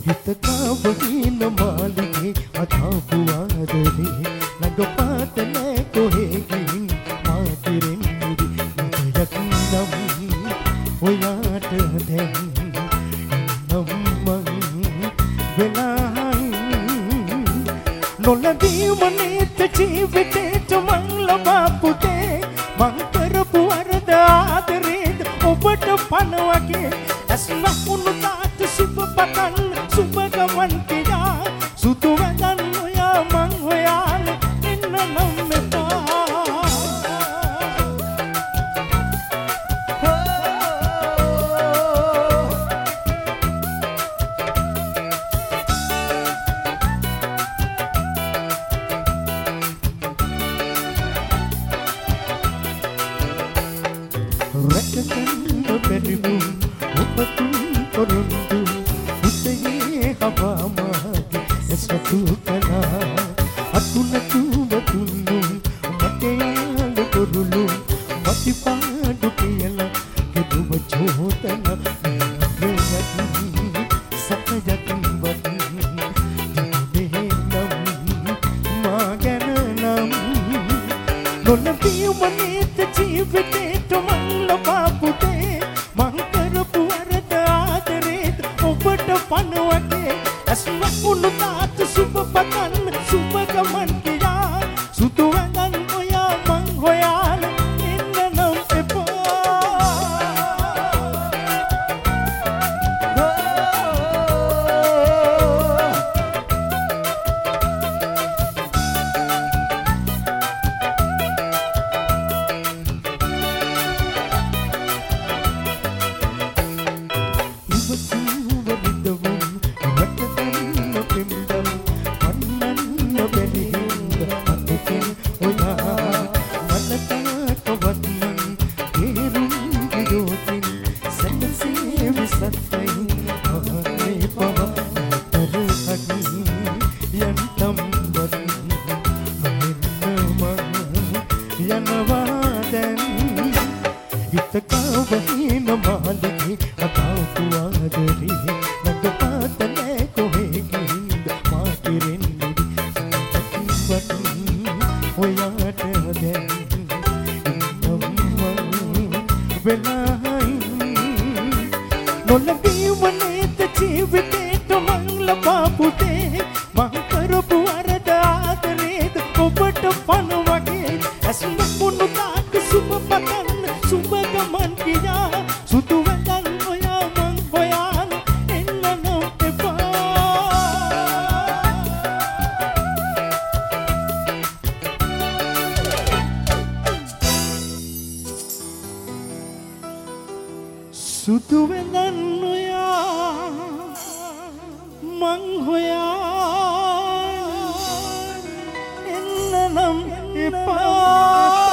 හිතකව හින මාලිගේ අතාපු ආදරේ ළඟ පාත නෑ කොහේ ගිහින් මාතිරෙන් නිදි මතයක් නම් ඔයාට දැන් නම් මං වෙලායි නොලදී මනේත ජීවිතේට මං ලබාපු දේ මං කරපු වරද ආදරේද ඔබට පන වගේ ඇස් නහුණු තාත් සුබ පතන් සුබ ගමන් කියා සුදු වැඳන් ඔයා මං හොයාල එන්න නම් එපා රැකගන්න බැරිවු ඔබතුන් පොරොන්දු උදයේ හවාමාගේ ඇසතු කලා අතුනතුවතුන්නු මතේ යාල කොරුළු මතිපාඩු කියලා කෙදුව චෝතන සතයකින් වදින් දෙහෙනම් මා ගැන නම් නොලබී මනේත ජීවිතේට මං ලබාපු දේ මං කරපු වරද ආදරේද ඔබට පන වගේ ඇස් වකුණු තාත් සුබ පතන් සුබ ගමන් කියා සුදු වැඳන් ඔයා මං හොයාල එන්න නම් එපා සුදු වෙනන් ඔයා මං හොයා එන්න නම් එපා